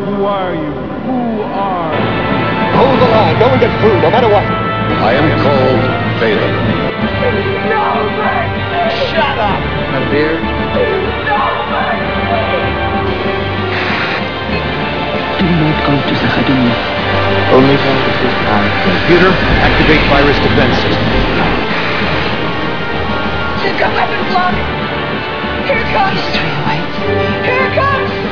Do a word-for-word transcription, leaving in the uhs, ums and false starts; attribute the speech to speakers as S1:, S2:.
S1: Who are you? Who are you?
S2: Hold the line. Go and get food, no matter what.
S3: I am called Phaeton.
S4: No mercy!
S2: Shut up!
S3: A beer?
S4: No mercy!
S5: Do not go to Zachariah.
S3: Only for the first time. Computer, activate virus defense system.
S4: They've got weapons locked! Here it comes!
S5: History awaits.
S4: Here it comes!